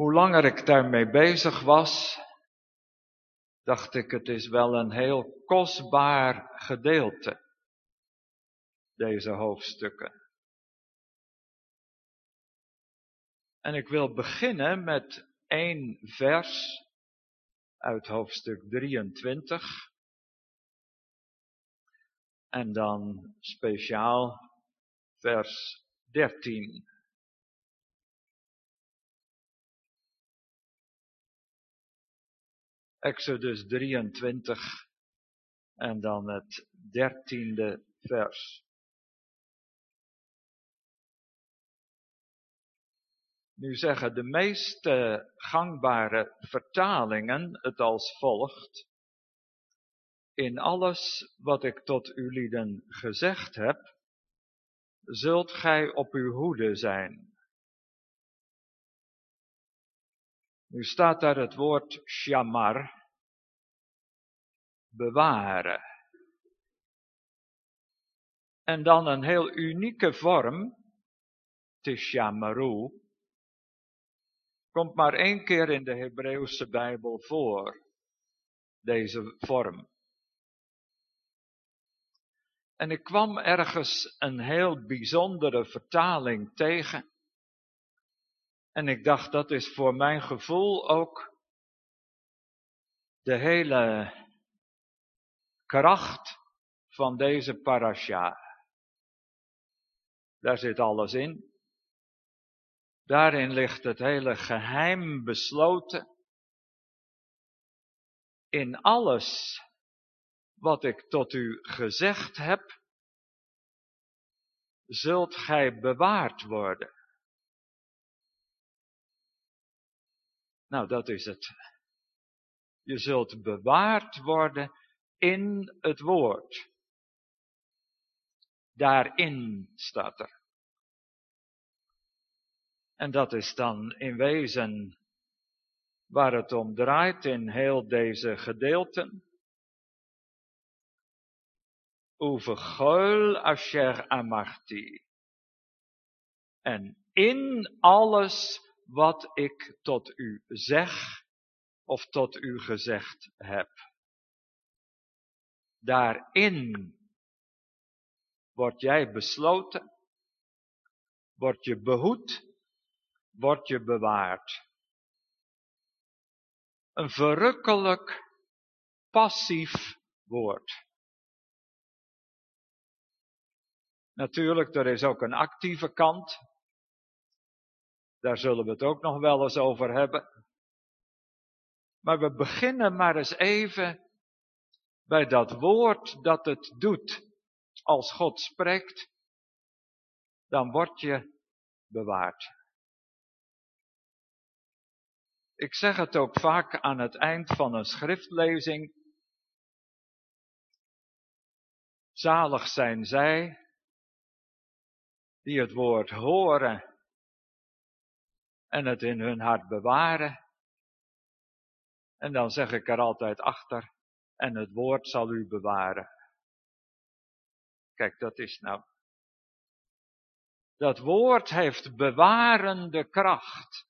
Hoe langer ik daarmee bezig was, dacht ik, het is wel een heel kostbaar gedeelte, deze hoofdstukken. En ik wil beginnen met 1 vers uit hoofdstuk 23. En dan speciaal vers 13. Exodus 23 en dan het 13e vers. Nu zeggen de meeste gangbare vertalingen het als volgt. In alles wat ik tot ulieden gezegd heb, zult gij op uw hoede zijn. Nu staat daar het woord shamar, bewaren. En dan een heel unieke vorm, tishamaru, komt maar 1 keer in de Hebreeuwse Bijbel voor, deze vorm. En ik kwam ergens een heel bijzondere vertaling tegen. En ik dacht, dat is voor mijn gevoel ook de hele kracht van deze parasha. Daar zit alles in. Daarin ligt het hele geheim besloten. In alles wat ik tot u gezegd heb, zult gij bewaard worden. Nou, dat is het. Je zult bewaard worden in het woord. Daarin staat er. En dat is dan in wezen waar het om draait in heel deze gedeelten. Uvechol asher amarti. En in alles wat ik tot u zeg of tot u gezegd heb. Daarin word jij besloten, word je behoed, word je bewaard. Een verrukkelijk passief woord. Natuurlijk, er is ook een actieve kant. Daar zullen we het ook nog wel eens over hebben. Maar we beginnen maar eens even bij dat woord dat het doet. Als God spreekt, dan word je bewaard. Ik zeg het ook vaak aan het eind van een schriftlezing. Zalig zijn zij die het woord horen en het in hun hart bewaren. En dan zeg ik er altijd achter, en het woord zal u bewaren. Kijk, dat is nou. Dat woord heeft bewarende kracht.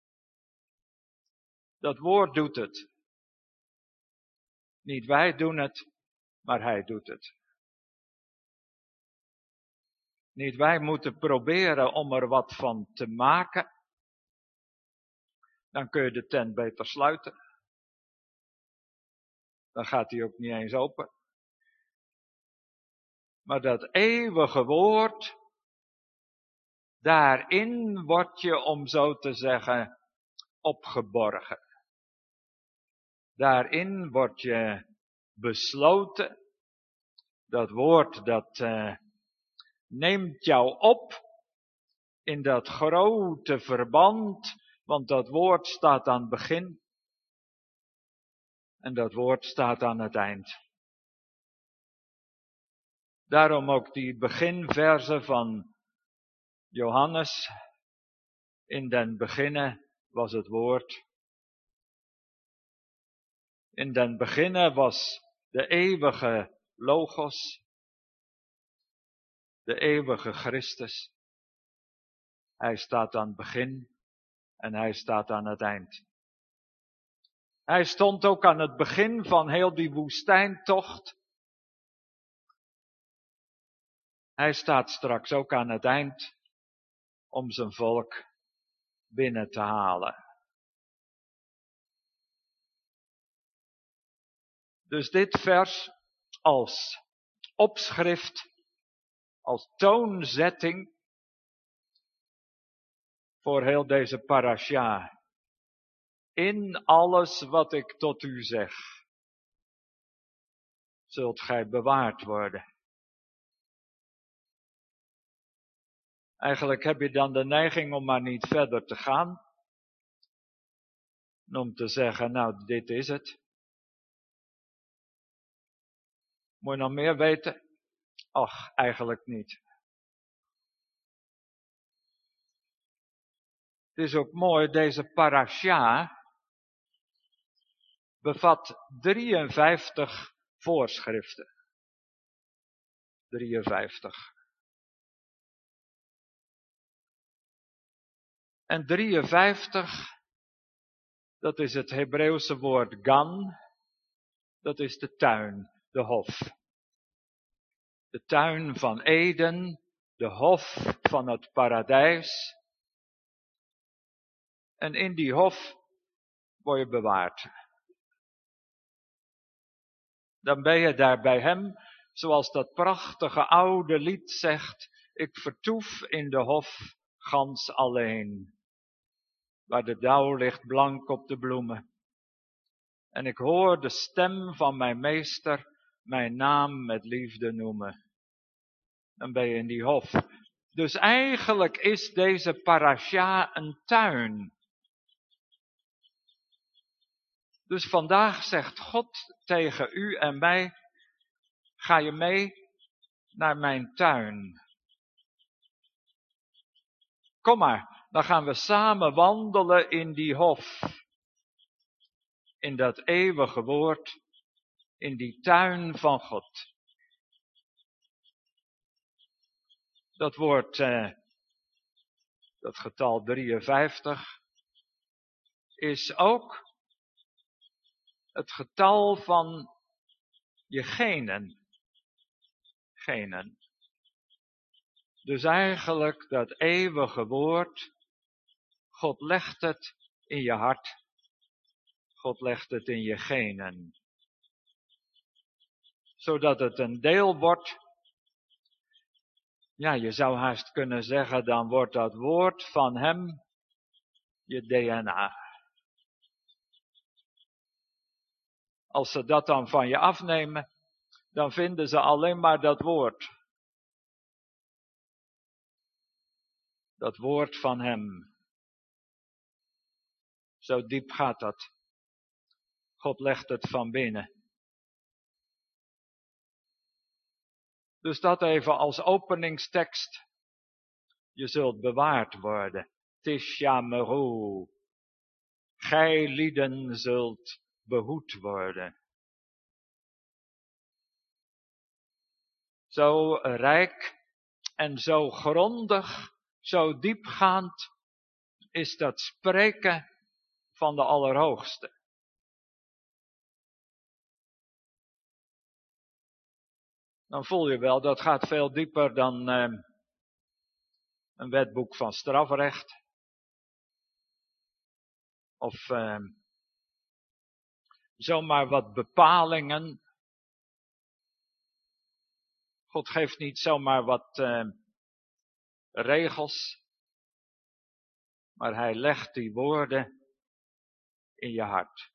Dat woord doet het. Niet wij doen het, maar hij doet het. Niet wij moeten proberen om er wat van te maken. Dan kun je de tent beter sluiten. Dan gaat hij ook niet eens open. Maar dat eeuwige woord, daarin word je, om zo te zeggen, opgeborgen. Daarin word je besloten. Dat woord dat neemt jou op in dat grote verband, want dat woord staat aan het begin en dat woord staat aan het eind. Daarom ook die beginverse van Johannes. In den beginne was het woord. In den beginne was de eeuwige Logos, de eeuwige Christus. Hij staat aan het begin En hij staat aan het eind. Hij stond ook aan het begin van heel die woestijntocht. Hij staat straks ook aan het eind om zijn volk binnen te halen. Dus dit vers als opschrift, als toonzetting voor heel deze parasha. In alles wat ik tot u zeg, zult gij bewaard worden. Eigenlijk heb je dan de neiging om maar niet verder te gaan. En om te zeggen, nou, dit is het. Moet je nog meer weten? Ach, eigenlijk niet. Het is ook mooi, deze parasha bevat 53 voorschriften. 53. En 53, dat is het Hebreeuwse woord gan. Dat is de tuin, de hof. De tuin van Eden, de hof van het paradijs. En in die hof word je bewaard. Dan ben je daar bij hem, zoals dat prachtige oude lied zegt. Ik vertoef in de hof gans alleen. Waar de dauw ligt blank op de bloemen. En ik hoor de stem van mijn meester mijn naam met liefde noemen. Dan ben je in die hof. Dus eigenlijk is deze parasha een tuin. Dus vandaag zegt God tegen u en mij, ga je mee naar mijn tuin. Kom maar, dan gaan we samen wandelen in die hof. In dat eeuwige woord, in die tuin van God. Dat woord, dat getal 53, is ook het getal van je genen. Genen. Dus eigenlijk dat eeuwige woord, God legt het in je hart. God legt het in je genen. Zodat het een deel wordt. Ja, je zou haast kunnen zeggen, dan wordt dat woord van hem je DNA. Als ze dat dan van je afnemen, dan vinden ze alleen maar dat woord. Dat woord van hem. Zo diep gaat dat. God legt het van binnen. Dus dat even als openingstekst. Je zult bewaard worden. Tishameru. Gij lieden zult behoed worden. Zo rijk en zo grondig, zo diepgaand is dat spreken van de Allerhoogste. Dan voel je wel, dat gaat veel dieper dan een wetboek van strafrecht. Of zomaar wat bepalingen. God geeft niet zomaar wat regels. Maar hij legt die woorden in je hart.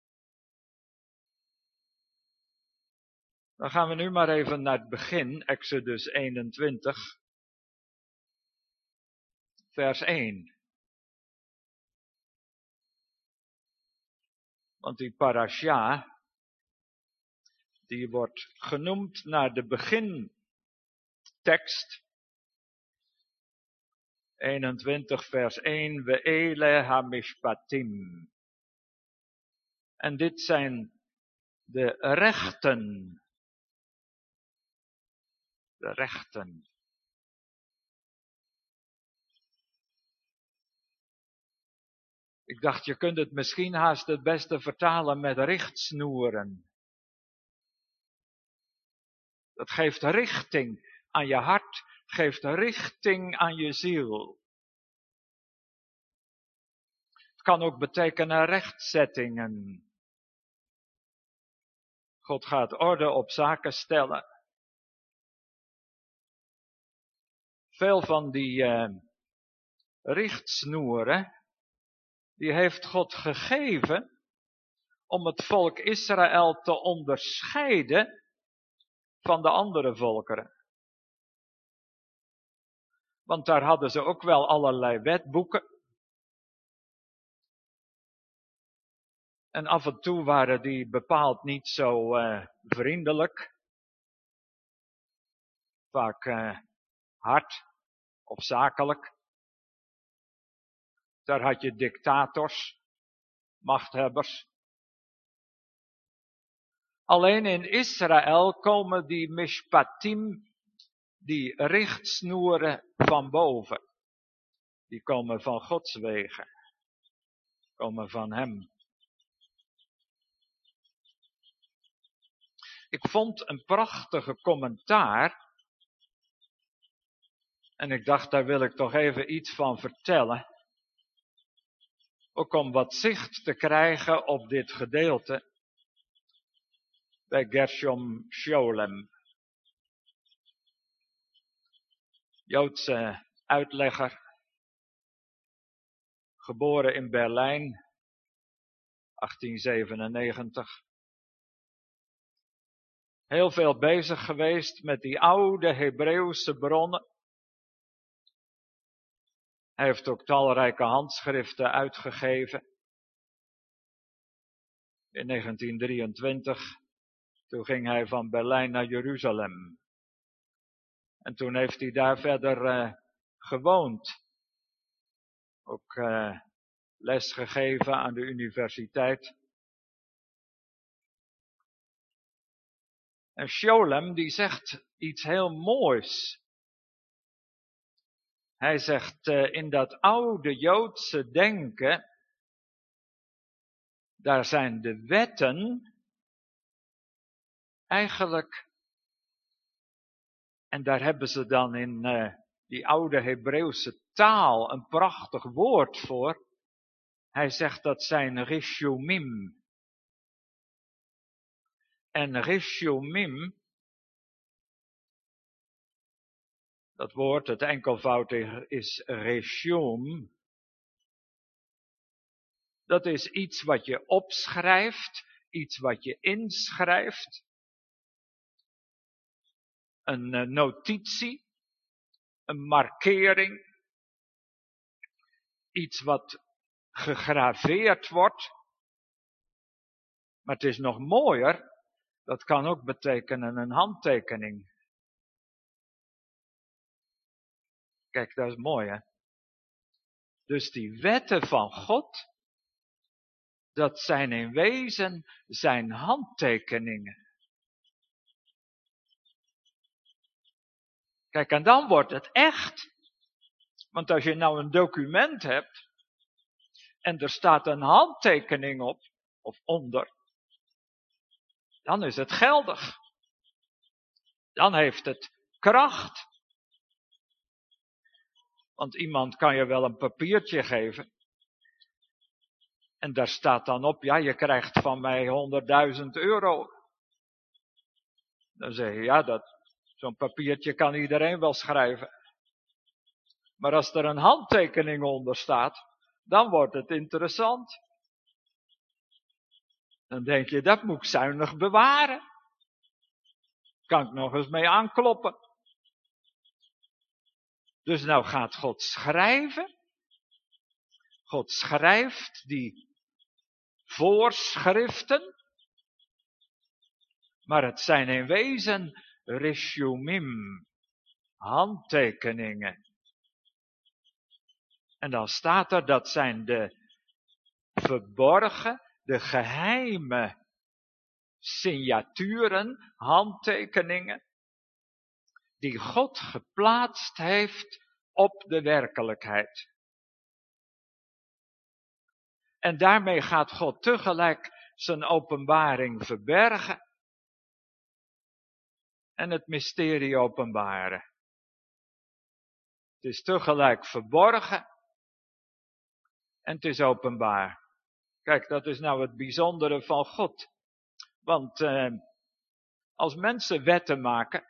Dan gaan we nu maar even naar het begin, Exodus 21, vers 1. Want die parasha, die wordt genoemd naar de begintekst. 21 vers 1, Ve'ele hamishpatim. En dit zijn de rechten. De rechten. Ik dacht, je kunt het misschien haast het beste vertalen met richtsnoeren. Dat geeft richting aan je hart, geeft richting aan je ziel. Het kan ook betekenen rechtzettingen. God gaat orde op zaken stellen. Veel van die richtsnoeren, die heeft God gegeven om het volk Israël te onderscheiden van de andere volkeren. Want daar hadden ze ook wel allerlei wetboeken. En af en toe waren die bepaald niet zo vriendelijk. Vaak hard of zakelijk. Daar had je dictators, machthebbers. Alleen in Israël komen die mishpatim, die richtsnoeren van boven. Die komen van Gods wegen. Komen van hem. Ik vond een prachtige commentaar. En ik dacht, daar wil ik toch even iets van vertellen. Ook om wat zicht te krijgen op dit gedeelte. Bij Gershom Scholem. Joodse uitlegger. Geboren in Berlijn. 1897. Heel veel bezig geweest met die oude Hebreeuwse bronnen. Hij heeft ook talrijke handschriften uitgegeven. In 1923, toen ging hij van Berlijn naar Jeruzalem. En toen heeft hij daar verder gewoond. Ook les gegeven aan de universiteit. En Scholem die zegt iets heel moois. Hij zegt, in dat oude Joodse denken, daar zijn de wetten eigenlijk, en daar hebben ze dan in die oude Hebreeuwse taal een prachtig woord voor. Hij zegt dat zijn rishumim. En rishumim, dat woord, het enkelvoud is rishum. Dat is iets wat je opschrijft, iets wat je inschrijft. Een notitie, een markering. Iets wat gegraveerd wordt. Maar het is nog mooier, dat kan ook betekenen een handtekening. Kijk, dat is mooi, hè? Dus die wetten van God, dat zijn in wezen zijn handtekeningen. Kijk, en dan wordt het echt. Want als je nou een document hebt, en er staat een handtekening op, of onder, dan is het geldig. Dan heeft het kracht. Want iemand kan je wel een papiertje geven. En daar staat dan op, ja, je krijgt van mij 100.000 euro. Dan zeg je, ja, zo'n papiertje kan iedereen wel schrijven. Maar als er een handtekening onder staat, dan wordt het interessant. Dan denk je, dat moet ik zuinig bewaren. Kan ik nog eens mee aankloppen. Dus nou gaat God schrijven. God schrijft die voorschriften. Maar het zijn in wezen rishumim, handtekeningen. En dan staat er, dat zijn de verborgen, de geheime signaturen, handtekeningen, die God geplaatst heeft op de werkelijkheid. En daarmee gaat God tegelijk zijn openbaring verbergen en het mysterie openbaren. Het is tegelijk verborgen en het is openbaar. Kijk, dat is nou het bijzondere van God. Want als mensen wetten maken,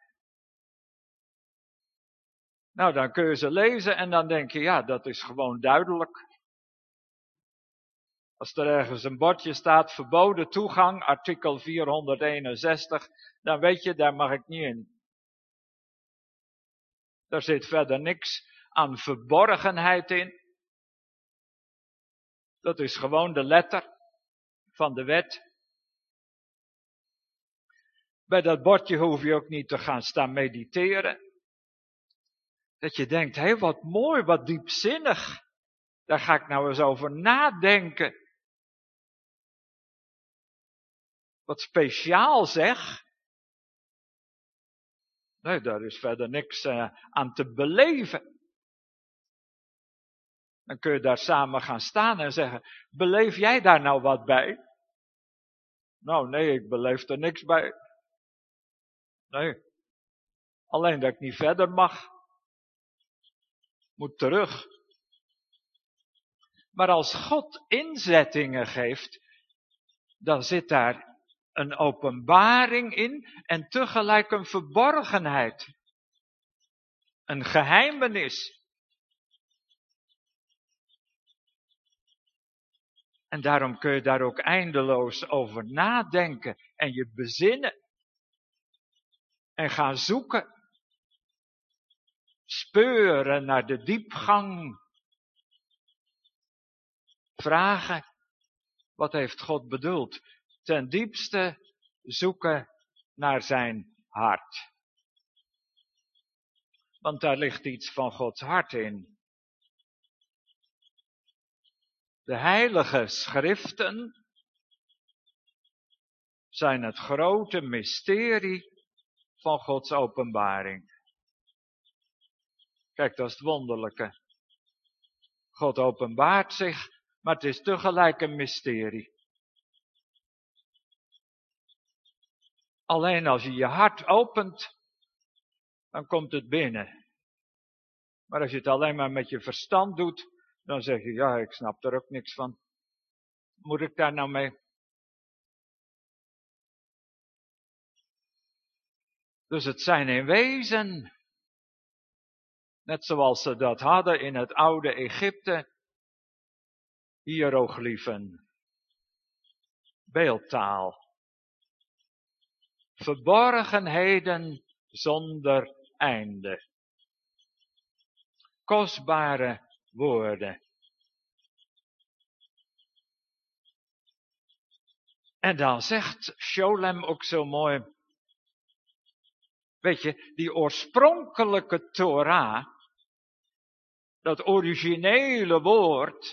nou dan kun je ze lezen en dan denk je, ja, dat is gewoon duidelijk. Als er ergens een bordje staat, verboden toegang, artikel 461, dan weet je, daar mag ik niet in. Daar zit verder niks aan verborgenheid in. Dat is gewoon de letter van de wet. Bij dat bordje hoef je ook niet te gaan staan mediteren. Dat je denkt, hé, wat mooi, wat diepzinnig. Daar ga ik nou eens over nadenken. Wat speciaal zeg. Nee, daar is verder niks aan te beleven. Dan kun je daar samen gaan staan en zeggen, beleef jij daar nou wat bij? Nou nee, ik beleef er niks bij. Nee, alleen dat ik niet verder mag. Moet terug. Maar als God inzettingen geeft, dan zit daar een openbaring in en tegelijk een verborgenheid. Een geheimenis. En daarom kun je daar ook eindeloos over nadenken en je bezinnen. En gaan zoeken. Speuren naar de diepgang. Vragen, wat heeft God bedoeld? Ten diepste zoeken naar zijn hart. Want daar ligt iets van Gods hart in. De heilige schriften zijn het grote mysterie van Gods openbaring. Kijk, dat is het wonderlijke. God openbaart zich, maar het is tegelijk een mysterie. Alleen als je je hart opent, dan komt het binnen. Maar als je het alleen maar met je verstand doet, dan zeg je, ja, ik snap er ook niks van. Moet ik daar nou mee? Dus het zijn in wezen, net zoals ze dat hadden in het oude Egypte, hieroglyphen, beeldtaal. Verborgenheden zonder einde. Kostbare woorden. En dan zegt Sholem ook zo mooi, weet je, die oorspronkelijke Torah, dat originele woord,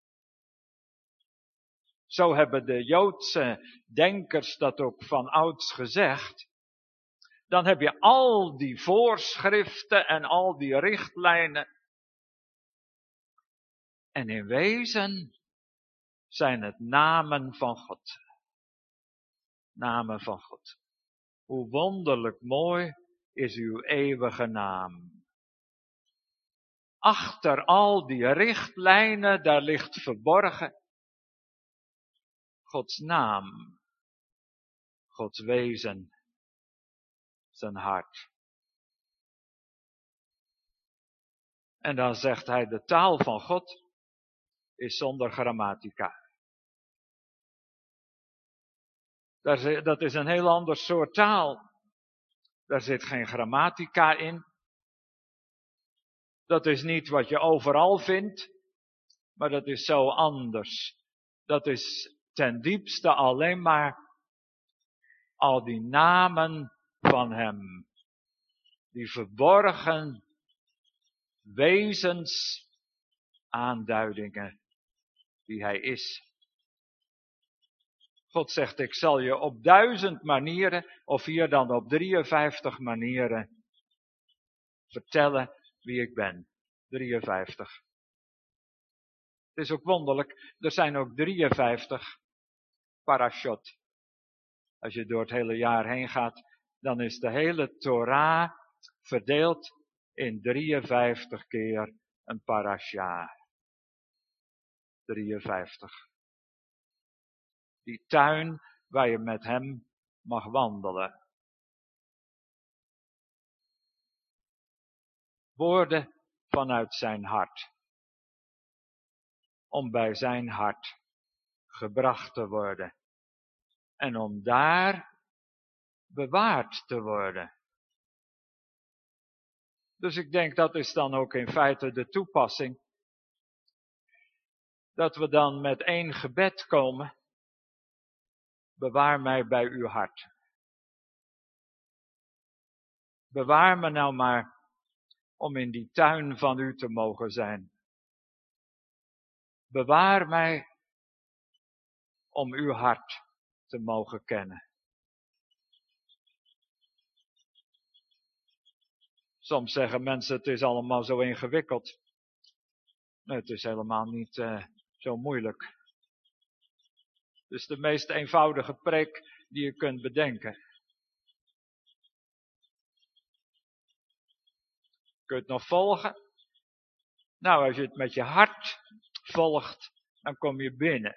zo hebben de Joodse denkers dat ook van ouds gezegd, dan heb je al die voorschriften en al die richtlijnen. En in wezen zijn het namen van God. Namen van God. Hoe wonderlijk mooi is uw eeuwige naam. Achter al die richtlijnen, daar ligt verborgen Gods naam. Gods wezen. Zijn hart. En dan zegt hij, de taal van God is zonder grammatica. Dat is een heel ander soort taal. Daar zit geen grammatica in. Dat is niet wat je overal vindt, maar dat is zo anders. Dat is ten diepste alleen maar al die namen van hem. Die verborgen wezensaanduidingen die hij is. God zegt, ik zal je op 1000 manieren, of hier dan op 53 manieren, vertellen wie ik ben. 53. Het is ook wonderlijk, er zijn ook 53 parashot. Als je door het hele jaar heen gaat, dan is de hele Torah verdeeld in 53 keer een parasha. 53. Die tuin waar je met hem mag wandelen. Woorden vanuit zijn hart. Om bij zijn hart gebracht te worden. En om daar bewaard te worden. Dus ik denk dat is dan ook in feite de toepassing. Dat we dan met één gebed komen. Bewaar mij bij uw hart. Bewaar me nou maar om in die tuin van u te mogen zijn. Bewaar mij om uw hart te mogen kennen. Soms zeggen mensen het is allemaal zo ingewikkeld. Nee, het is helemaal niet zo moeilijk. Het is de meest eenvoudige preek die je kunt bedenken. Kun je het nog volgen? Nou, als je het met je hart volgt, dan kom je binnen.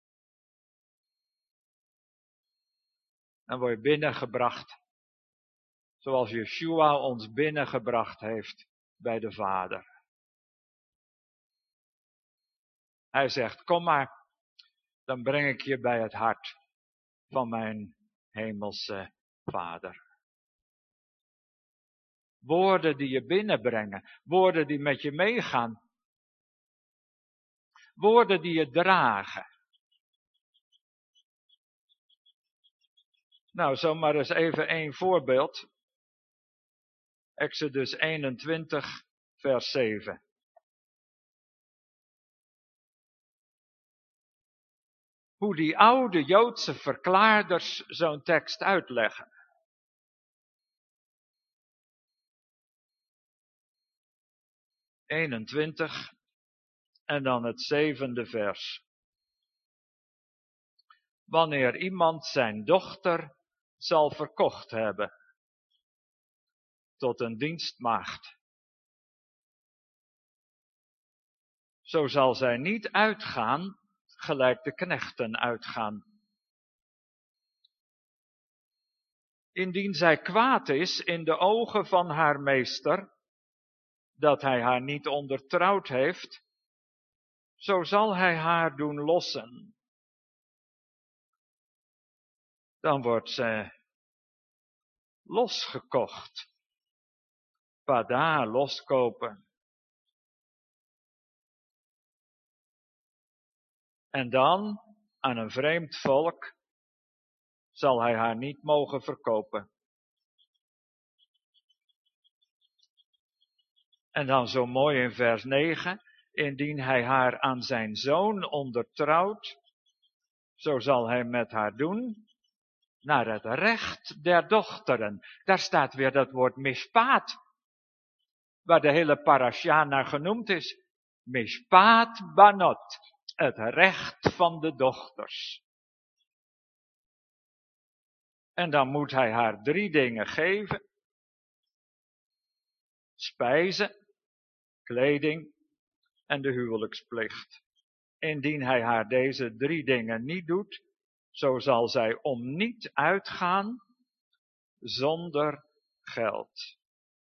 Dan word je binnengebracht. Zoals Yeshua ons binnengebracht heeft bij de Vader. Hij zegt, kom maar, dan breng ik je bij het hart van mijn hemelse Vader. Woorden die je binnenbrengen, woorden die met je meegaan. Woorden die je dragen. Nou, zomaar eens even één voorbeeld. Exodus 21, vers 7. Hoe die oude Joodse verklaarders zo'n tekst uitleggen. ...21 en dan het 7e vers. Wanneer iemand zijn dochter zal verkocht hebben tot een dienstmaagd, zo zal zij niet uitgaan gelijk de knechten uitgaan. Indien zij kwaad is in de ogen van haar meester, dat hij haar niet ondertrouwd heeft, zo zal hij haar doen lossen. Dan wordt ze losgekocht. Pada, loskopen. En dan, aan een vreemd volk, zal hij haar niet mogen verkopen. En dan zo mooi in vers 9, indien hij haar aan zijn zoon ondertrouwt, zo zal hij met haar doen naar het recht der dochteren. Daar staat weer dat woord mishpaat, waar de hele parasha naar genoemd is. Mishpaat banot, het recht van de dochters. En dan moet hij haar 3 dingen geven. Spijzen, kleding en de huwelijksplicht. Indien hij haar deze 3 dingen niet doet, zo zal zij om niet uitgaan zonder geld.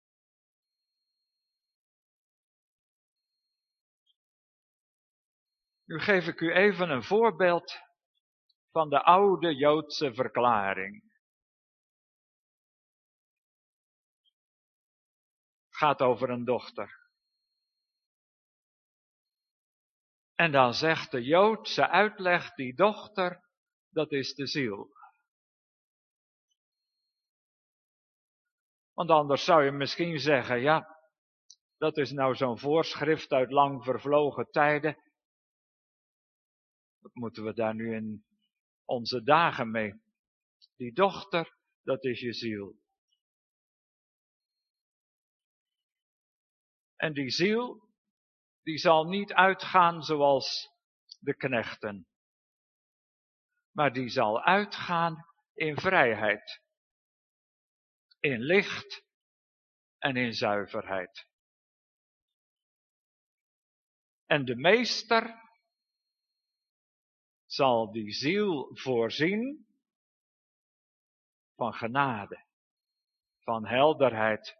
Nu geef ik u even een voorbeeld van de oude Joodse verklaring. Het gaat over een dochter. En dan zegt de Joodse uitleg, die dochter, dat is de ziel. Want anders zou je misschien zeggen, ja, dat is nou zo'n voorschrift uit lang vervlogen tijden. Wat moeten we daar nu in onze dagen mee? Die dochter, dat is je ziel. En die ziel, die zal niet uitgaan zoals de knechten. Maar die zal uitgaan in vrijheid, in licht en in zuiverheid. En de meester zal die ziel voorzien van genade, van helderheid.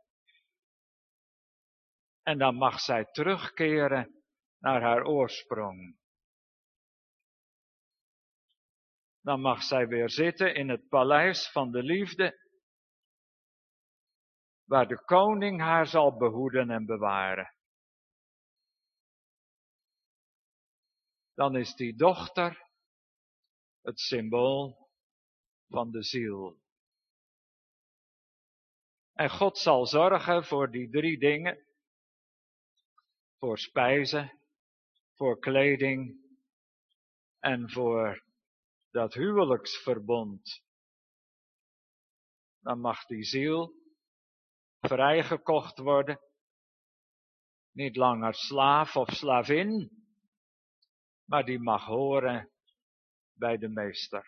En dan mag zij terugkeren naar haar oorsprong. Dan mag zij weer zitten in het paleis van de liefde, waar de koning haar zal behoeden en bewaren. Dan is die dochter het symbool van de ziel. En God zal zorgen voor die 3 dingen. Voor spijzen, voor kleding en voor dat huwelijksverbond. Dan mag die ziel vrijgekocht worden. Niet langer slaaf of slavin, maar die mag horen bij de meester.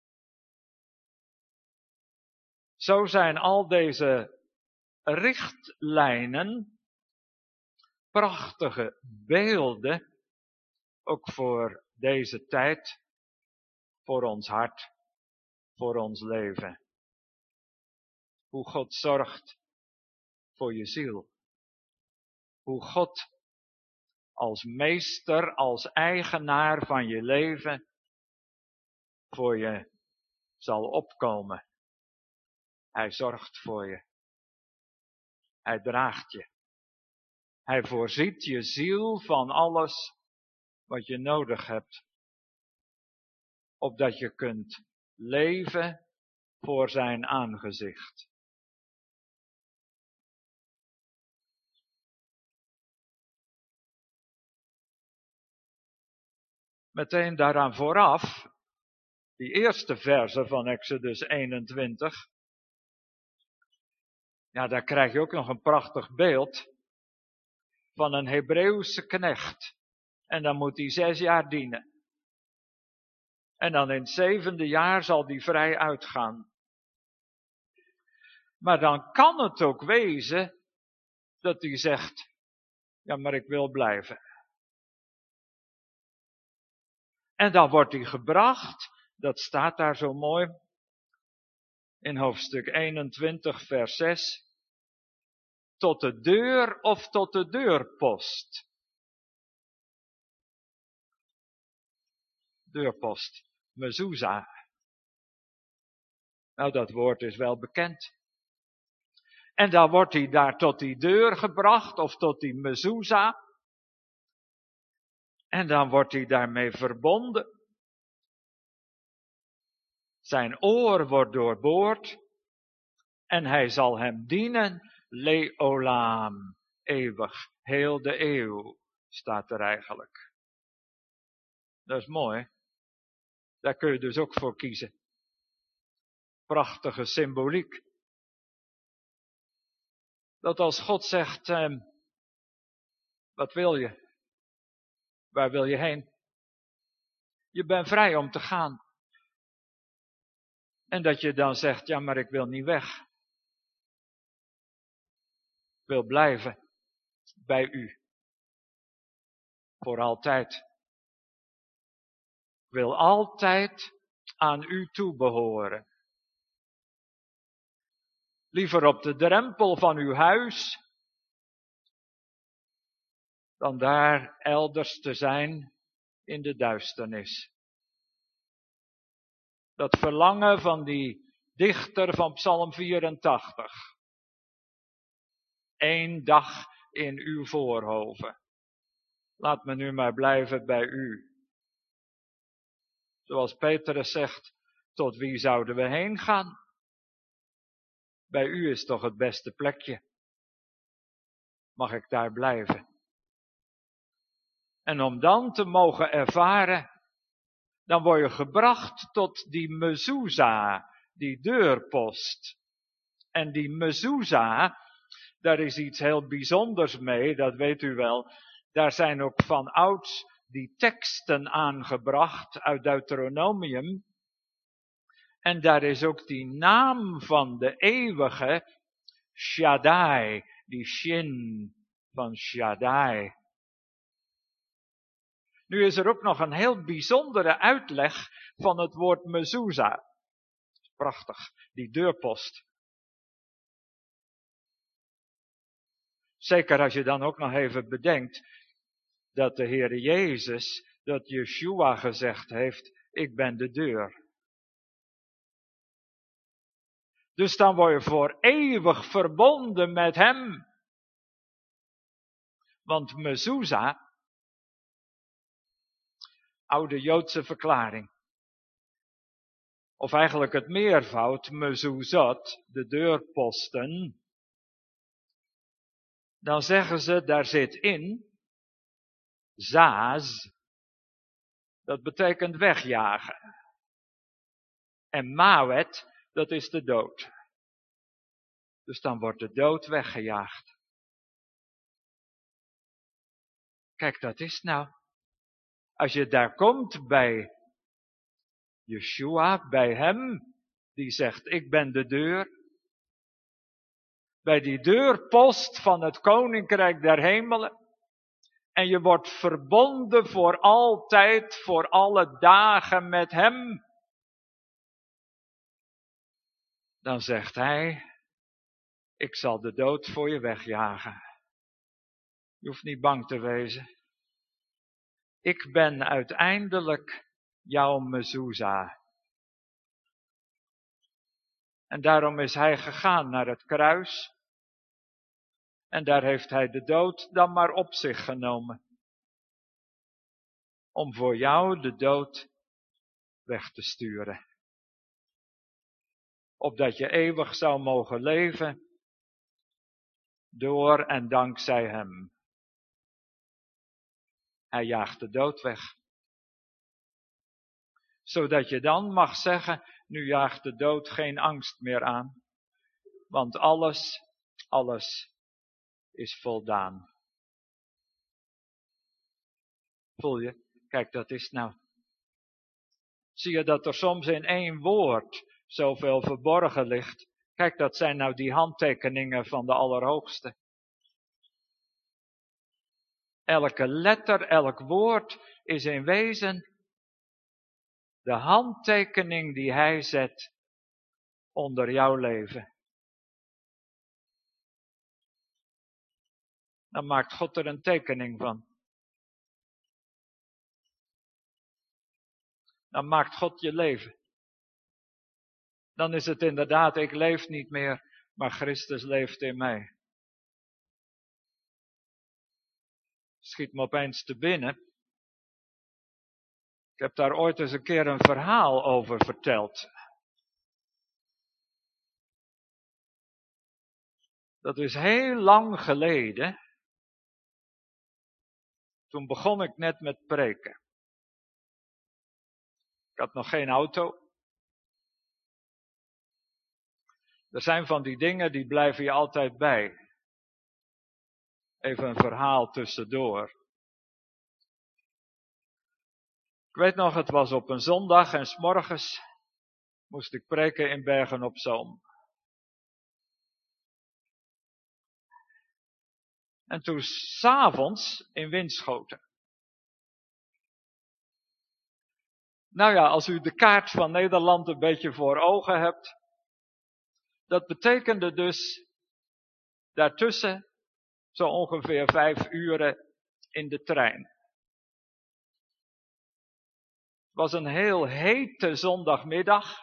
Zo zijn al deze richtlijnen prachtige beelden, ook voor deze tijd, voor ons hart, voor ons leven. Hoe God zorgt voor je ziel. Hoe God als meester, als eigenaar van je leven voor je zal opkomen. Hij zorgt voor je. Hij draagt je. Hij voorziet je ziel van alles wat je nodig hebt. Opdat je kunt leven voor zijn aangezicht. Meteen daaraan vooraf, die eerste verse van Exodus 21. Ja, daar krijg je ook nog een prachtig beeld van een Hebreeuwse knecht. En dan moet hij 6 jaar dienen. En dan in het 7e jaar zal die vrij uitgaan. Maar dan kan het ook wezen dat hij zegt, ja, maar ik wil blijven. En dan wordt hij gebracht, dat staat daar zo mooi, in hoofdstuk 21 vers 6, tot de deur of tot de deurpost. Deurpost, mezuzah. Nou, dat woord is wel bekend. En dan wordt hij daar tot die deur gebracht, of tot die mezuzah. En dan wordt hij daarmee verbonden. Zijn oor wordt doorboord. En hij zal hem dienen, leolam, eeuwig, heel de eeuw, staat er eigenlijk. Dat is mooi. Daar kun je dus ook voor kiezen. Prachtige symboliek. Dat als God zegt, wat wil je? Waar wil je heen? Je bent vrij om te gaan. En dat je dan zegt, ja, maar ik wil niet weg. Ik wil blijven bij u. Voor altijd. Ik wil altijd aan u toebehoren. Liever op de drempel van uw huis, dan daar elders te zijn in de duisternis. Dat verlangen van die dichter van Psalm 84. 1 dag in uw voorhoven. Laat me nu maar blijven bij u. Zoals Petrus zegt, tot wie zouden we heen gaan? Bij u is toch het beste plekje. Mag ik daar blijven? En om dan te mogen ervaren, dan word je gebracht tot die mezuzah, die deurpost. En die mezuzah, daar is iets heel bijzonders mee, dat weet u wel. Daar zijn ook van ouds die teksten aangebracht uit Deuteronomium. En daar is ook die naam van de eeuwige, Shaddai, die Shin van Shaddai. Nu is er ook nog een heel bijzondere uitleg van het woord mezuzah. Prachtig, die deurpost. Zeker als je dan ook nog even bedenkt dat de Heer Jezus, dat Yeshua gezegd heeft, ik ben de deur. Dus dan word je voor eeuwig verbonden met hem. Want mezuzah, oude Joodse verklaring. Of eigenlijk het meervoud, mezuzot, de deurposten. Dan zeggen ze, daar zit in, zaaz, dat betekent wegjagen. En mawet, dat is de dood. Dus dan wordt de dood weggejaagd. Kijk, dat is nou. Als je daar komt bij Yeshua, bij hem, die zegt, ik ben de deur. Bij die deurpost van het koninkrijk der hemelen. En je wordt verbonden voor altijd, voor alle dagen met hem. Dan zegt hij, ik zal de dood voor je wegjagen. Je hoeft niet bang te wezen. Ik ben uiteindelijk jouw mezuzah. En daarom is hij gegaan naar het kruis. En daar heeft hij de dood dan maar op zich genomen. Om voor jou de dood weg te sturen. Opdat je eeuwig zou mogen leven. Door en dankzij hem. Hij jaagt de dood weg. Zodat je dan mag zeggen, nu jaagt de dood geen angst meer aan. Want alles is voldaan. Voel je? Kijk, dat is nou. Zie je dat er soms in één woord zoveel verborgen ligt? Kijk, dat zijn nou die handtekeningen van de Allerhoogste. Elke letter, elk woord is in wezen de handtekening die hij zet onder jouw leven. Dan maakt God er een tekening van. Dan maakt God je leven. Dan is het inderdaad, ik leef niet meer, maar Christus leeft in mij. Schiet me opeens te binnen. Ik heb daar ooit eens een keer een verhaal over verteld. Dat is heel lang geleden. Toen begon ik net met preken. Ik had nog geen auto. Er zijn van die dingen die blijven je altijd bij. Even een verhaal tussendoor. Ik weet nog, het was op een zondag en 's morgens moest ik preken in Bergen op Zoom. En toen 's avonds in Winschoten. Nou ja, als u de kaart van Nederland een beetje voor ogen hebt. Dat betekende dus daartussen zo ongeveer 5 uren in de trein. Het was een heel hete zondagmiddag.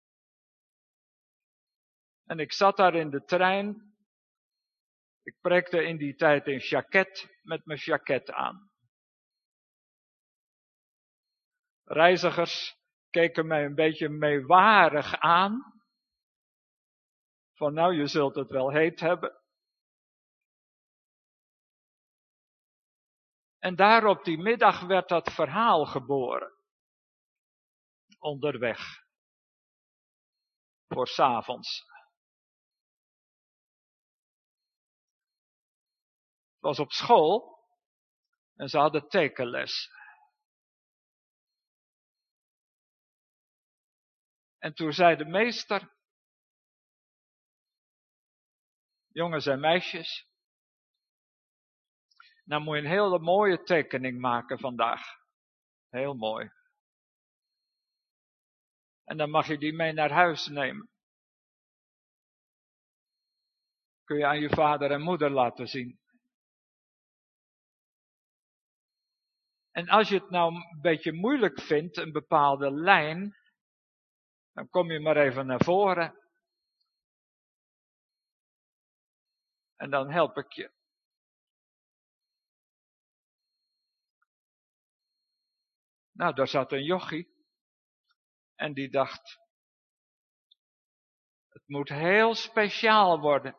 En ik zat daar in de trein. Ik preekte in die tijd in jacket met mijn jacket aan. Reizigers keken mij een beetje meewarig aan. Van nou, je zult het wel heet hebben. En daar op die middag werd dat verhaal geboren. Onderweg. Voor 's avonds. Het was op school. En ze hadden tekenles. En toen zei de meester, jongens en meisjes, nou moet je een hele mooie tekening maken vandaag. Heel mooi. En dan mag je die mee naar huis nemen. Kun je aan je vader en moeder laten zien. En als je het nou een beetje moeilijk vindt, een bepaalde lijn, dan kom je maar even naar voren. En dan help ik je. Nou, daar zat een jochie. En die dacht, het moet heel speciaal worden.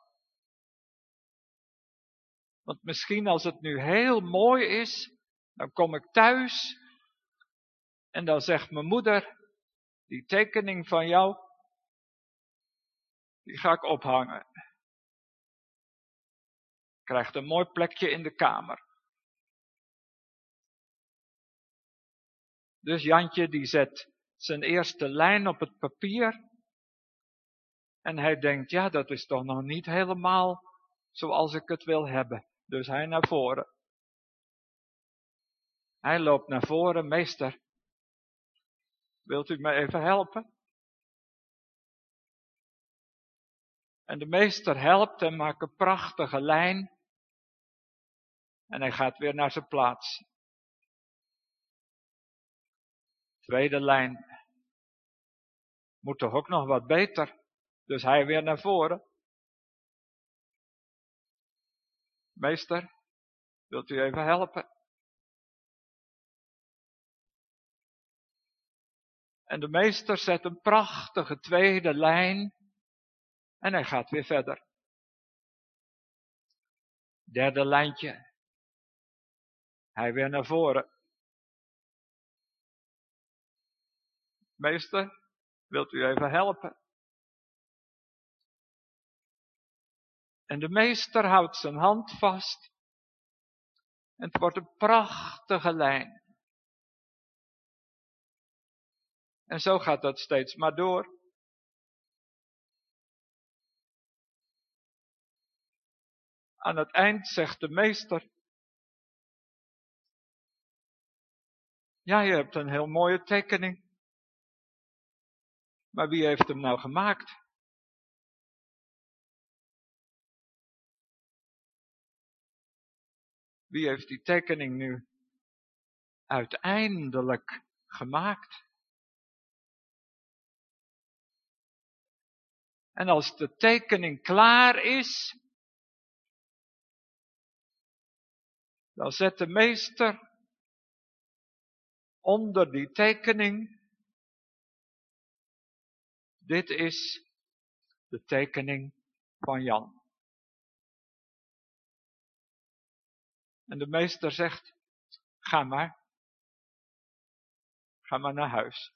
Want misschien als het nu heel mooi is, dan kom ik thuis. En dan zegt mijn moeder, die tekening van jou, die ga ik ophangen. Krijgt een mooi plekje in de kamer. Dus Jantje die zet zijn eerste lijn op het papier. En hij denkt, ja, dat is toch nog niet helemaal zoals ik het wil hebben. Dus hij naar voren. Hij loopt naar voren, meester. Wilt u me even helpen? En de meester helpt en maakt een prachtige lijn. En hij gaat weer naar zijn plaats. Tweede lijn. Moet toch ook nog wat beter. Dus hij weer naar voren. Meester, wilt u even helpen? En de meester zet een prachtige tweede lijn. En hij gaat weer verder. Derde lijntje. Hij weer naar voren. Meester, wilt u even helpen? En de meester houdt zijn hand vast. En het wordt een prachtige lijn. En zo gaat dat steeds maar door. Aan het eind zegt de meester, ja, je hebt een heel mooie tekening. Maar wie heeft hem nou gemaakt? Wie heeft die tekening nu uiteindelijk gemaakt? En als de tekening klaar is, dan zet de meester onder die tekening, dit is de tekening van Jan. En de meester zegt, ga maar naar huis.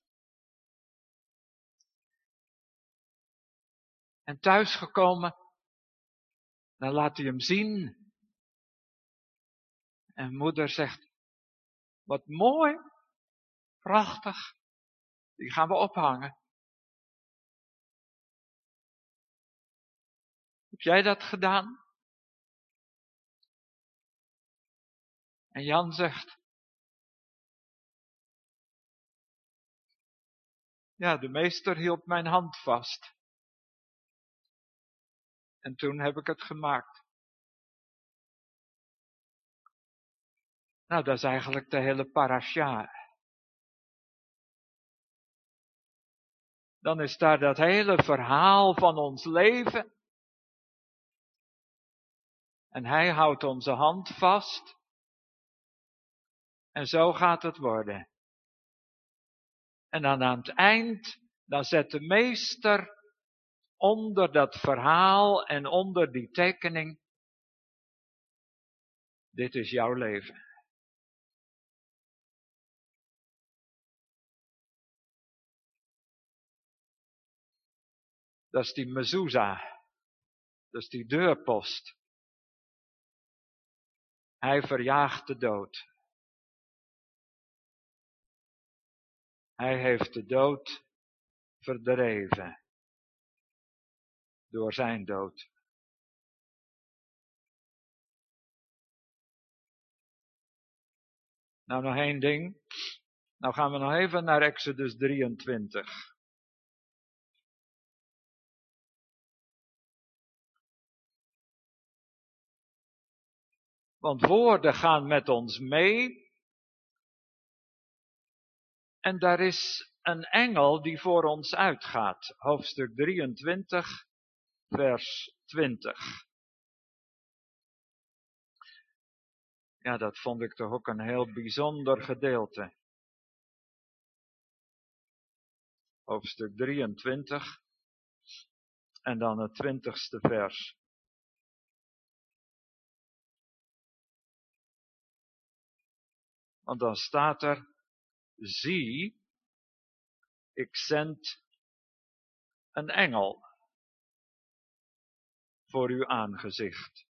En thuisgekomen, dan laat hij hem zien. En moeder zegt, wat mooi, prachtig, die gaan we ophangen. Heb jij dat gedaan? En Jan zegt, ja, de meester hield mijn hand vast. En toen heb ik het gemaakt. Nou, dat is eigenlijk de hele parasha. Dan is daar dat hele verhaal van ons leven. En hij houdt onze hand vast. En zo gaat het worden. En dan aan het eind, dan zet de meester onder dat verhaal en onder die tekening, dit is jouw leven. Dat is die mezuzah. Dat is die deurpost. Hij verjaagt de dood. Hij heeft de dood verdreven. Door zijn dood. Nou, nog één ding. Nou gaan we nog even naar Exodus 23. Want woorden gaan met ons mee. En daar is een engel die voor ons uitgaat. Hoofdstuk 23, vers 20. Ja, dat vond ik toch ook een heel bijzonder gedeelte. Hoofdstuk 23. En dan het 20ste vers. Want dan staat er, zie, ik zend een engel voor uw aangezicht.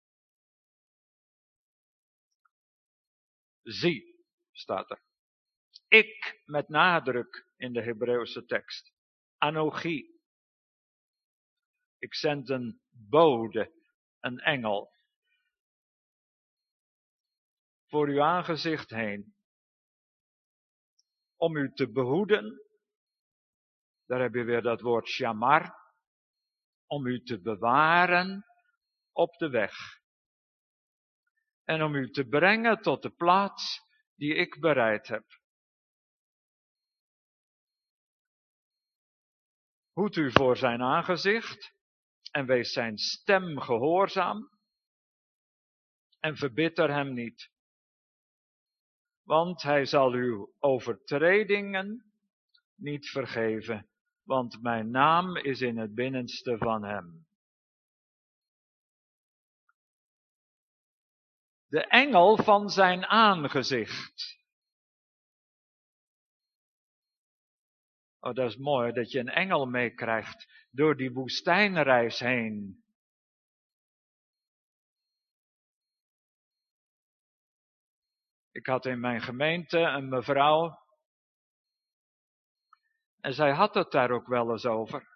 Zie, staat er. Ik, met nadruk in de Hebreeuwse tekst. Anochi. Ik zend een bode, een engel. Voor uw aangezicht heen. Om u te behoeden. Daar heb je weer dat woord shamar. Om u te bewaren op de weg. En om u te brengen tot de plaats die ik bereid heb. Hoed u voor zijn aangezicht en wees zijn stem gehoorzaam en verbitter hem niet. Want hij zal uw overtredingen niet vergeven, want mijn naam is in het binnenste van hem. De engel van zijn aangezicht. Oh, dat is mooi dat je een engel meekrijgt door die woestijnreis heen. Ik had in mijn gemeente een mevrouw. En zij had het daar ook wel eens over.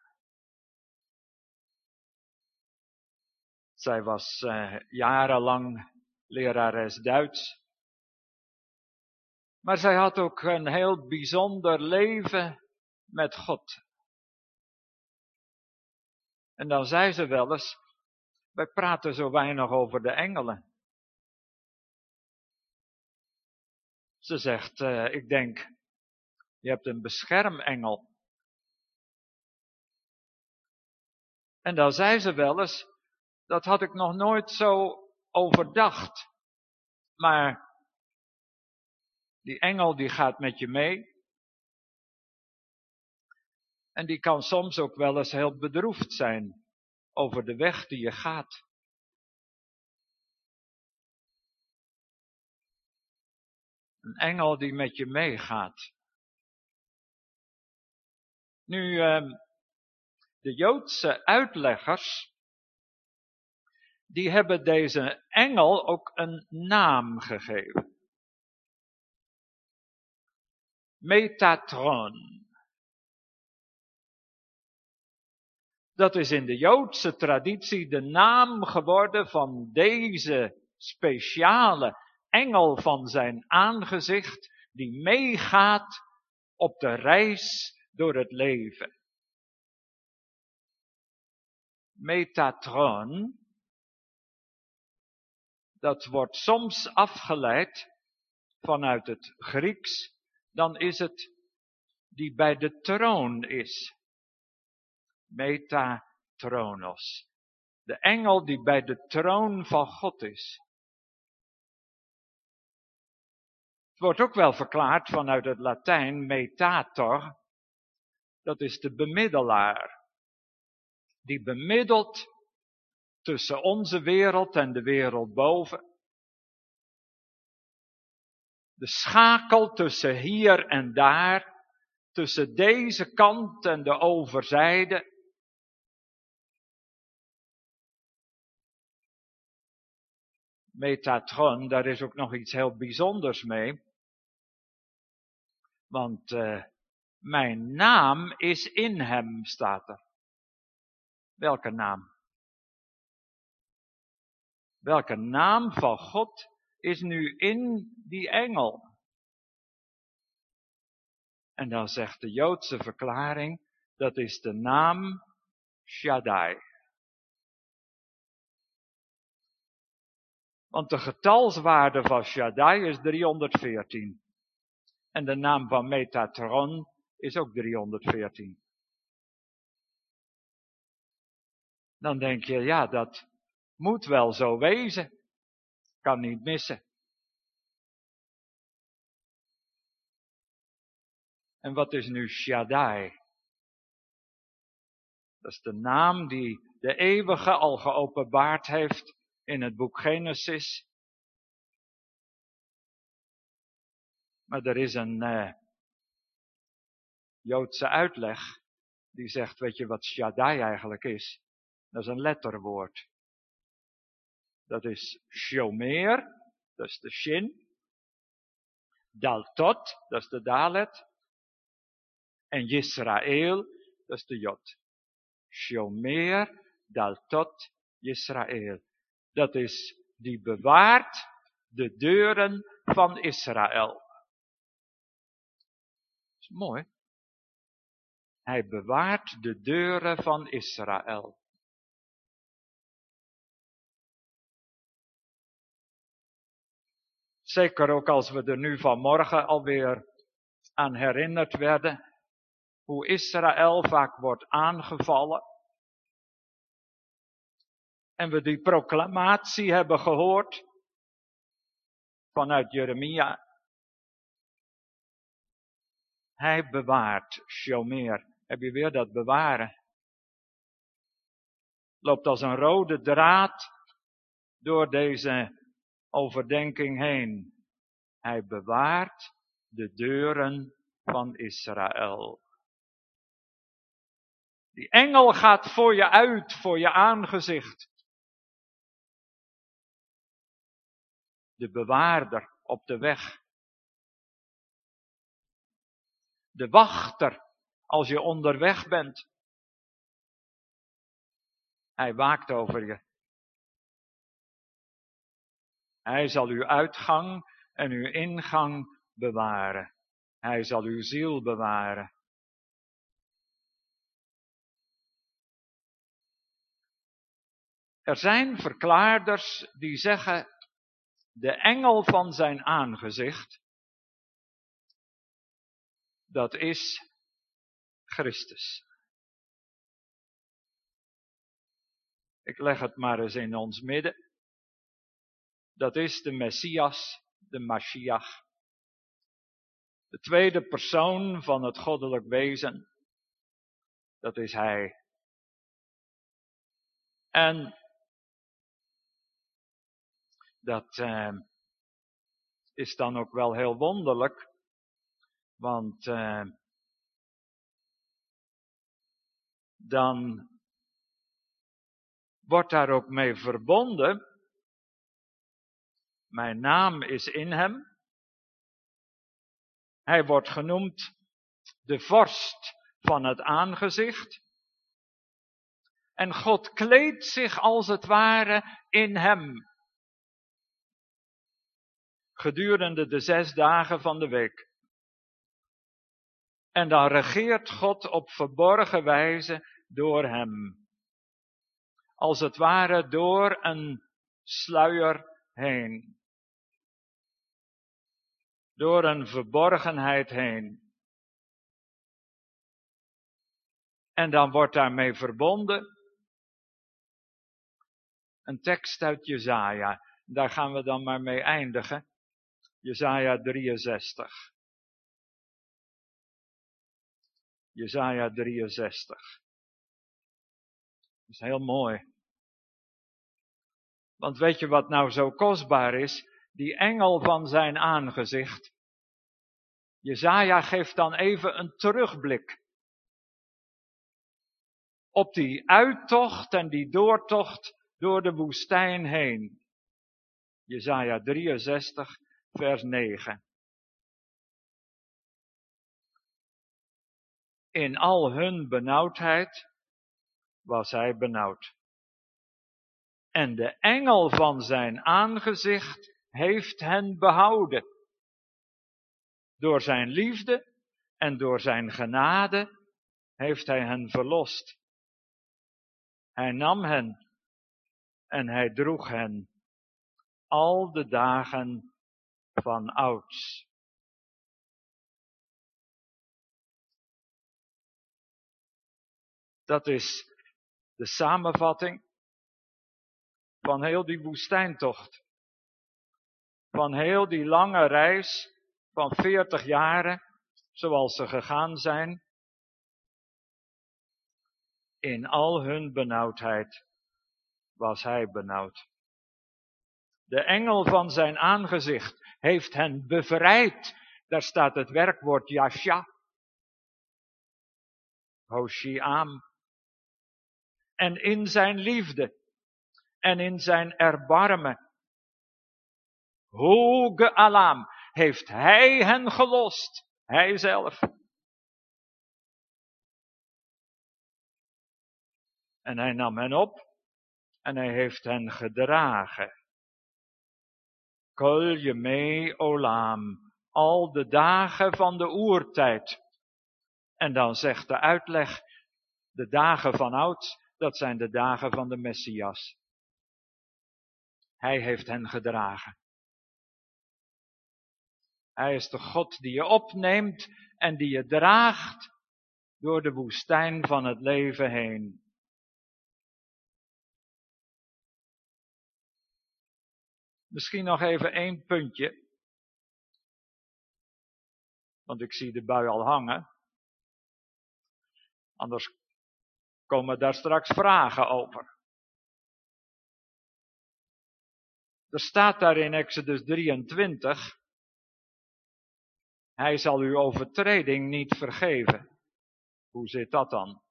Zij was jarenlang lerares Duits. Maar zij had ook een heel bijzonder leven met God. En dan zei ze wel eens, wij praten zo weinig over de engelen. Ze zegt, ik denk, je hebt een beschermengel. En dan zei ze wel eens, dat had ik nog nooit zo overdacht. Maar die engel die gaat met je mee. En die kan soms ook wel eens heel bedroefd zijn over de weg die je gaat. Een engel die met je meegaat. Nu, de Joodse uitleggers, die hebben deze engel ook een naam gegeven. Metatron. Dat is in de Joodse traditie de naam geworden van deze speciale engel van zijn aangezicht, die meegaat op de reis door het leven. Metatron, dat wordt soms afgeleid vanuit het Grieks, dan is het die bij de troon is. Metatronos. De engel die bij de troon van God is. Het wordt ook wel verklaard vanuit het Latijn, metator. Dat is de bemiddelaar. Die bemiddelt tussen onze wereld en de wereld boven. De schakel tussen hier en daar. Tussen deze kant en de overzijde. Metatron, daar is ook nog iets heel bijzonders mee. Want Mijn naam is in hem, staat er. Welke naam? Welke naam van God is nu in die engel? En dan zegt de Joodse verklaring, dat is de naam Shaddai. Want de getalswaarde van Shaddai is 314. En de naam van Metatron is ook 314. Dan denk je, ja, dat moet wel zo wezen. Kan niet missen. En wat is nu Shaddai? Dat is de naam die de eeuwige al geopenbaard heeft in het boek Genesis. Maar er is een Joodse uitleg die zegt, weet je wat Shaddai eigenlijk is? Dat is een letterwoord. Dat is Shomer, dat is de Shin. Daltot, dat is de Dalet. En Yisrael, dat is de Jod. Shomer, Daltot, Yisrael. Dat is die bewaart de deuren van Israël. Dat is mooi. Hij bewaart de deuren van Israël. Zeker ook als we er nu vanmorgen alweer aan herinnerd werden. Hoe Israël vaak wordt aangevallen. En we die proclamatie hebben gehoord. Vanuit Jeremia. Hij bewaart, Shomer. Heb je weer dat bewaren? Loopt als een rode draad door deze overdenking heen. Hij bewaart de deuren van Israël. Die engel gaat voor je uit, voor je aangezicht. De bewaarder op de weg. De wachter als je onderweg bent. Hij waakt over je. Hij zal uw uitgang en uw ingang bewaren. Hij zal uw ziel bewaren. Er zijn verklaarders die zeggen, de engel van zijn aangezicht, dat is Christus. Ik leg het maar eens in ons midden. Dat is de Messias, de Mashiach. De tweede persoon van het goddelijk wezen. Dat is hij. En dat is dan ook wel heel wonderlijk. Want dan wordt daar ook mee verbonden. Mijn naam is in hem. Hij wordt genoemd de vorst van het aangezicht. En God kleedt zich als het ware in hem. Gedurende de 6 dagen van de week. En dan regeert God op verborgen wijze door hem. Als het ware door een sluier heen. Door een verborgenheid heen. En dan wordt daarmee verbonden een tekst uit Jesaja. Daar gaan we dan maar mee eindigen. Jesaja 63. Jesaja 63. Dat is heel mooi. Want weet je wat nou zo kostbaar is? Die engel van zijn aangezicht. Jesaja geeft dan even een terugblik. Op die uittocht en die doortocht door de woestijn heen. Jesaja 63, vers 9. In al hun benauwdheid was hij benauwd. En de engel van zijn aangezicht heeft hen behouden. Door zijn liefde en door zijn genade heeft hij hen verlost. Hij nam hen en hij droeg hen al de dagen van ouds. Dat is de samenvatting van heel die woestijntocht. Van heel die lange reis van 40 jaren, zoals ze gegaan zijn. In al hun benauwdheid was hij benauwd. De engel van zijn aangezicht heeft hen bevrijd. Daar staat het werkwoord Yasha. Hoshiam. En in zijn liefde en in zijn erbarmen. Hoge alam heeft hij hen gelost. Hij zelf. En hij nam hen op en hij heeft hen gedragen. Kol Yemei Olam, al de dagen van de oertijd. En dan zegt de uitleg, de dagen van ouds, dat zijn de dagen van de Messias. Hij heeft hen gedragen. Hij is de God die je opneemt en die je draagt door de woestijn van het leven heen. Misschien nog even 1 puntje. Want ik zie de bui al hangen. Anders komen daar straks vragen over. Er staat daar in Exodus 23. Hij zal uw overtreding niet vergeven. Hoe zit dat dan?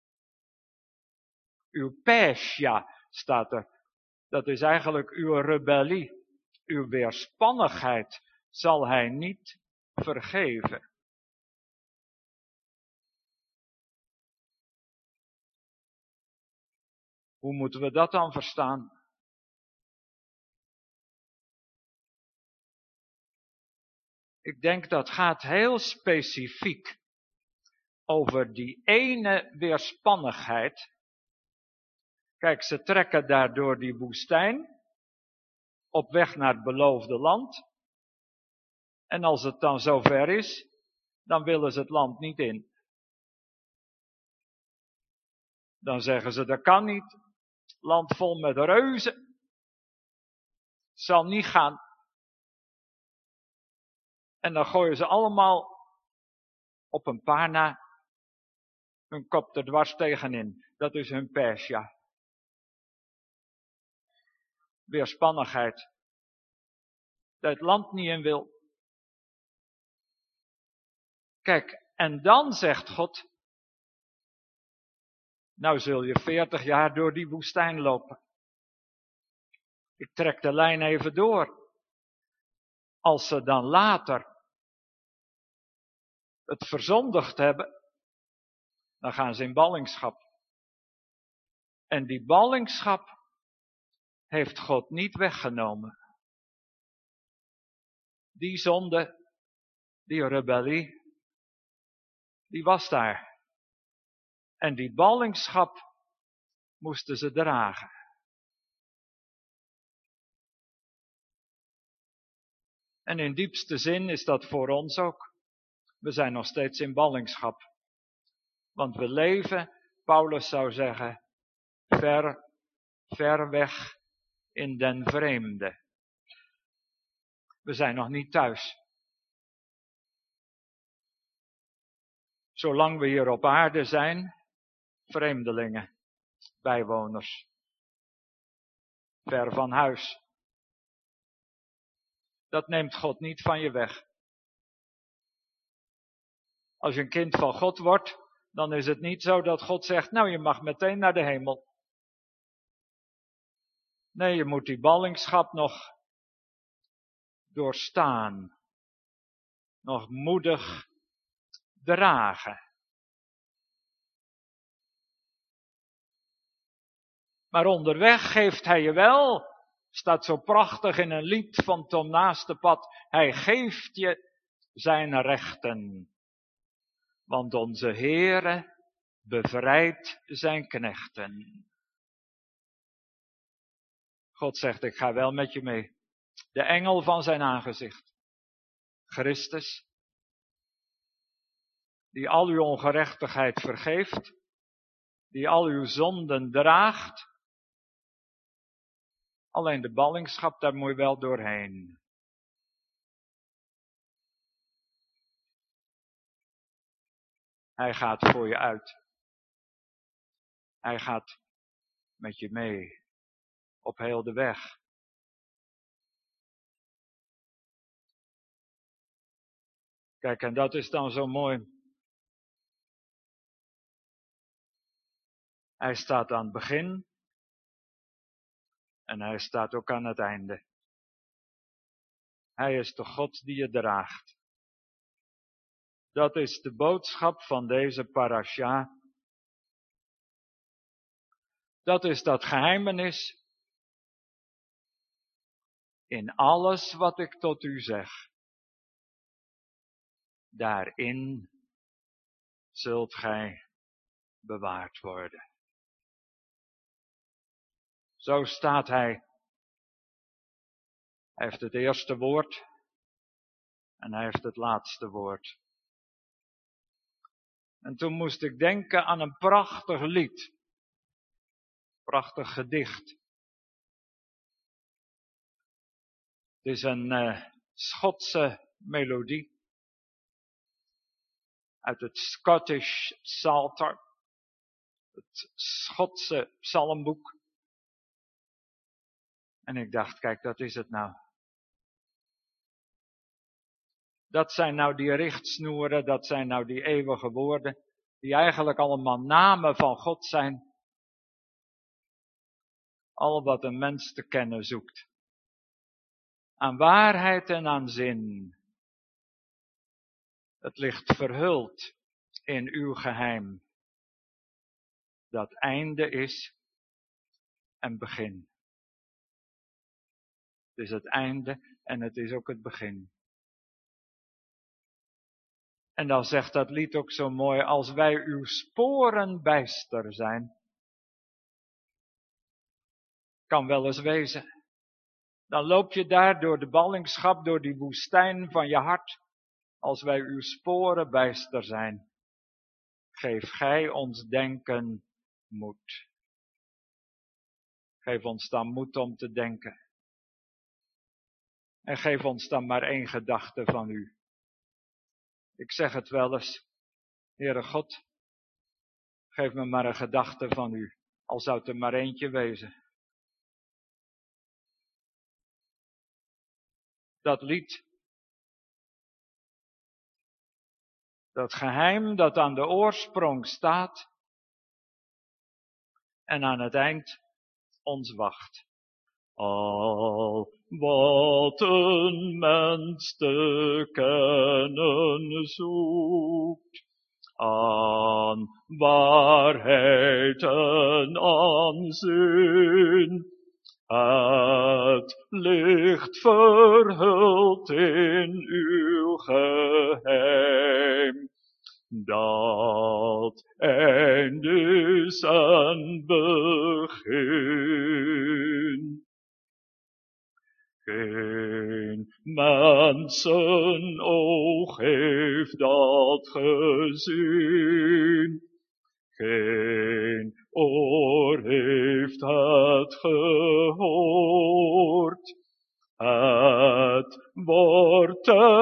Uw pesja staat er. Dat is eigenlijk uw rebellie. Uw weerspannigheid zal hij niet vergeven. Hoe moeten we dat dan verstaan? Ik denk dat gaat heel specifiek over die ene weerspannigheid. Kijk, ze trekken daar door die woestijn, op weg naar het beloofde land. En als het dan zover is, dan willen ze het land niet in. Dan zeggen ze, dat kan niet. Land vol met reuzen. Zal niet gaan. En dan gooien ze allemaal op een paar na hun kop er dwars tegenin. Dat is hun Persia. Weerspannigheid. Dat het land niet in wil. Kijk, en dan zegt God, nou zul je 40 jaar door die woestijn lopen. Ik trek de lijn even door. Als ze dan later het verzondigd hebben, dan gaan ze in ballingschap. En die ballingschap heeft God niet weggenomen. Die zonde, die rebellie, die was daar. En die ballingschap moesten ze dragen. En in diepste zin is dat voor ons ook. We zijn nog steeds in ballingschap. Want we leven, Paulus zou zeggen, ver weg in den vreemde. We zijn nog niet thuis. Zolang we hier op aarde zijn, vreemdelingen, bijwoners. Ver van huis. Dat neemt God niet van je weg. Als je een kind van God wordt, dan is het niet zo dat God zegt, nou je mag meteen naar de hemel. Nee, je moet die ballingschap nog doorstaan. Nog moedig dragen. Maar onderweg geeft hij je wel, staat zo prachtig in een lied van Tom Naastepad, hij geeft je zijn rechten. Want onze Heere bevrijdt zijn knechten. God zegt, ik ga wel met je mee. De engel van zijn aangezicht. Christus, die al uw ongerechtigheid vergeeft, die al uw zonden draagt. Alleen de ballingschap, daar moet je wel doorheen. Hij gaat voor je uit. Hij gaat met je mee. Op heel de weg. Kijk, en dat is dan zo mooi. Hij staat aan het begin. En hij staat ook aan het einde. Hij is de God die je draagt. Dat is de boodschap van deze parasha. Dat is dat geheimenis in alles wat ik tot u zeg. Daarin zult gij bewaard worden. Zo staat hij. Hij heeft het eerste woord en hij heeft het laatste woord. En toen moest ik denken aan een prachtig lied. Prachtig gedicht. Het is een Schotse melodie. Uit het Scottish Psalter. Het Schotse psalmboek. En ik dacht, kijk, dat is het nou. Dat zijn nou die richtsnoeren, dat zijn nou die eeuwige woorden, die eigenlijk allemaal namen van God zijn. Al wat een mens te kennen zoekt. Aan waarheid en aan zin. Het ligt verhuld in uw geheim. Dat einde is en begin. Het is het einde en het is ook het begin. En dan zegt dat lied ook zo mooi, als wij uw sporen bijster zijn. Kan wel eens wezen. Dan loop je daar door de ballingschap, door die woestijn van je hart. Als wij uw sporen bijster zijn. Geef gij ons denken moed. Geef ons dan moed om te denken. En geef ons dan maar één gedachte van u. Ik zeg het wel eens. Heere God, geef me maar een gedachte van u. Al zou het er maar eentje wezen. Dat lied. Dat geheim dat aan de oorsprong staat. En aan het eind ons wacht. Al wat een mens te kennen zoekt, aan waarheid en aan zin, het ligt verhuld in uw geheim. Dat eind is en begin. Geen mensenoog heeft dat gezien. Geen oor heeft het gehoord. Het wordt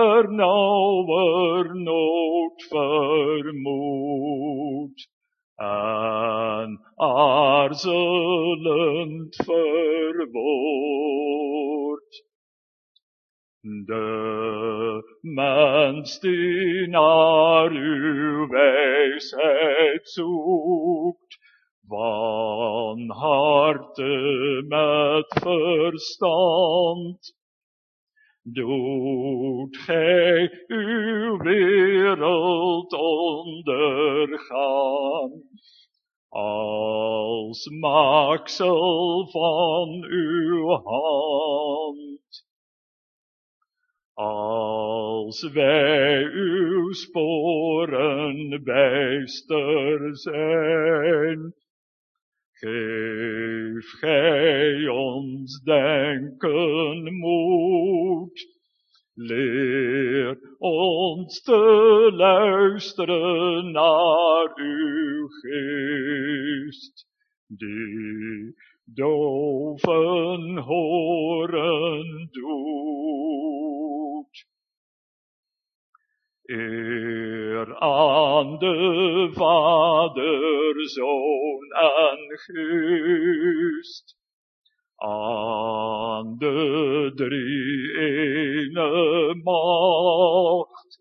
ternauwernood vermoed. En aarzelend verwoord. De mens die naar uw wijsheid zoekt, van harte met verstand, doet gij uw wereld ondergaan. als maaksel van uw hand. Als wij uw sporen bijster zijn, geef gij ons denken moed. Leer ons te luisteren naar uw geest, die doven horen doet. Eer aan de Vader, Zoon en Geest, aan de drie-ene macht,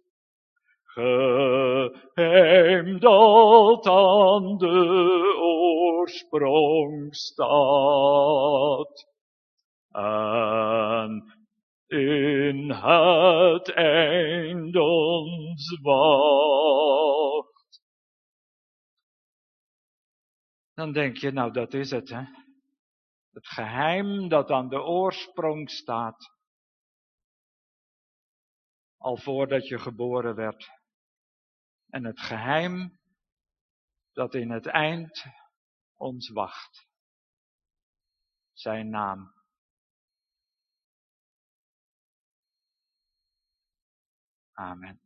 geheim dat aan de oorsprong staat, en in het eind ons wacht. Dan denk je, nou dat is het, hè. Het geheim dat aan de oorsprong staat. Al voordat je geboren werd. En het geheim dat in het eind ons wacht. Zijn naam. Amen.